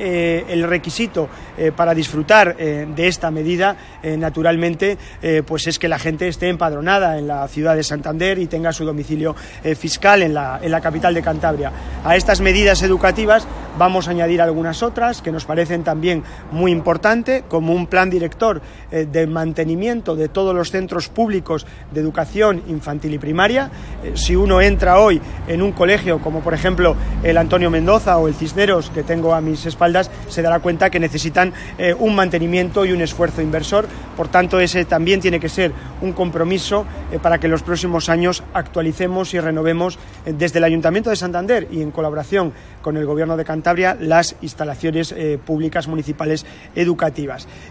el requisito para disfrutar de esta medida, naturalmente, pues es que la gente esté empadronada en la ciudad de Santander y tenga su domicilio fiscal en la capital de Cantabria. A estas medidas educativas vamos a añadir algunas otras que nos parecen también muy importantes, como un plan director de mantenimiento de todos los centros públicos de educación infantil y primaria. Si uno entra hoy en un colegio como por ejemplo el Antonio Mendoza o el Cisneros, que tengo a mis espaldas, se dará cuenta que necesitan un mantenimiento y un esfuerzo inversor. Por tanto, ese también tiene que ser un compromiso para que en los próximos años actualicemos y renovemos desde el Ayuntamiento de Santander y en colaboración con el Gobierno de Cantabria las instalaciones públicas municipales educativas.